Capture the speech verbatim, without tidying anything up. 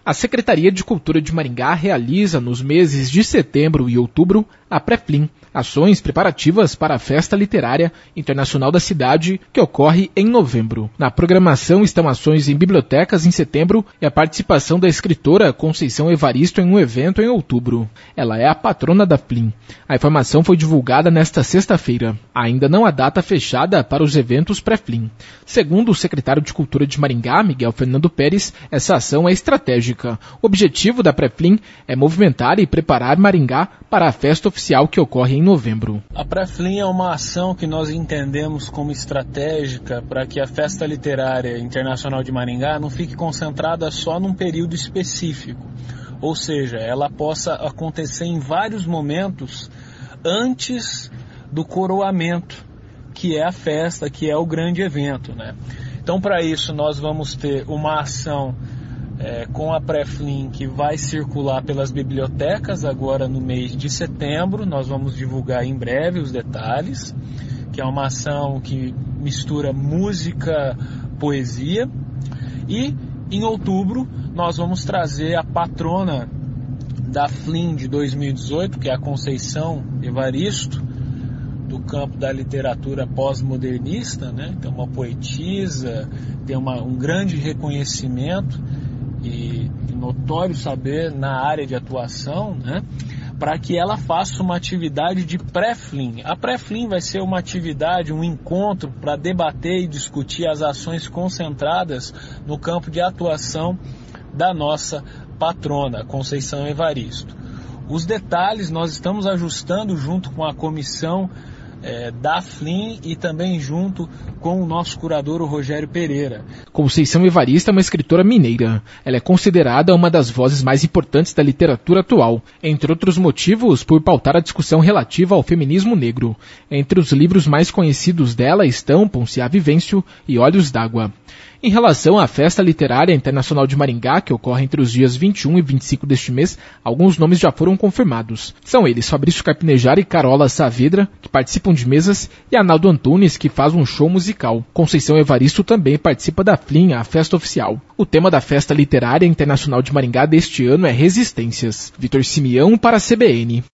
A Secretaria de Cultura de Maringá realiza nos meses de setembro e outubro a Pré-Flim, ações preparativas para a Festa Literária Internacional da cidade, que ocorre em novembro. Na programação estão ações em bibliotecas em setembro e a participação da escritora Conceição Evaristo em um evento em outubro. Ela é a patrona da Flim. A informação foi divulgada nesta sexta-feira. Ainda não há data fechada para os eventos Pré-Flim. Segundo o secretário de Cultura de Maringá, Miguel Fernando Pérez, essa ação é estratégica. O objetivo da Pré-Flim é movimentar e preparar Maringá para a festa oficial que ocorre em novembro. A Pré-Flim é uma ação que nós entendemos como estratégica para que a Festa Literária Internacional de Maringá não fique concentrada só num período específico. Ou seja, ela possa acontecer em vários momentos antes do coroamento, que é a festa, que é o grande evento, né? Então, para isso, nós vamos ter uma ação É, com a Pré-Flim que vai circular pelas bibliotecas agora no mês de setembro. Nós vamos divulgar em breve os detalhes, que é uma ação que mistura música, poesia. E em outubro nós vamos trazer a patrona da Flim de dois mil e dezoito, que é a Conceição Evaristo, do campo da literatura pós-modernista, né? Então, uma poetisa, tem uma, um grande reconhecimento e notório saber na área de atuação, né, para que ela faça uma atividade de pré-Flim. A pré-Flim vai ser uma atividade, um encontro para debater e discutir as ações concentradas no campo de atuação da nossa patrona, Conceição Evaristo. Os detalhes nós estamos ajustando junto com a comissão É, da Flim e também junto com o nosso curador, o Rogério Pereira. Conceição Evaristo é uma escritora mineira. Ela é considerada uma das vozes mais importantes da literatura atual, entre outros motivos por pautar a discussão relativa ao feminismo negro. Entre os livros mais conhecidos dela estão Ponciá Vivêncio e Olhos d'Água. Em relação à Festa Literária Internacional de Maringá, que ocorre entre os dias vinte e um e vinte e cinco deste mês, alguns nomes já foram confirmados. São eles Fabrício Carpinejar e Carola Saavedra, que participam de mesas, e Arnaldo Antunes, que faz um show musical. Conceição Evaristo também participa da Flim, a festa oficial. O tema da Festa Literária Internacional de Maringá deste ano é Resistências. Vitor Simeão para a C B N.